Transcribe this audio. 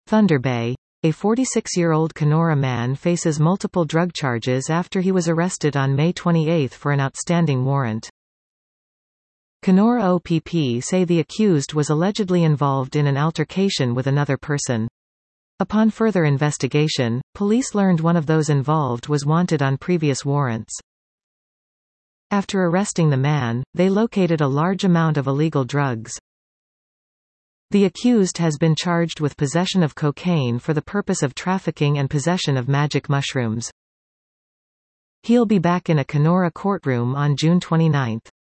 Thunder Bay. A 46-year-old Kenora man faces multiple drug charges after he was arrested on May 28 for an outstanding warrant. Kenora OPP say the accused was allegedly involved in an altercation with another person. Upon further investigation, police learned one of those involved was wanted on previous warrants. After arresting the man, they located a large amount of illegal drugs. The accused has been charged with possession of cocaine for the purpose of trafficking and possession of magic mushrooms. He'll be back in a Kenora courtroom on June 29.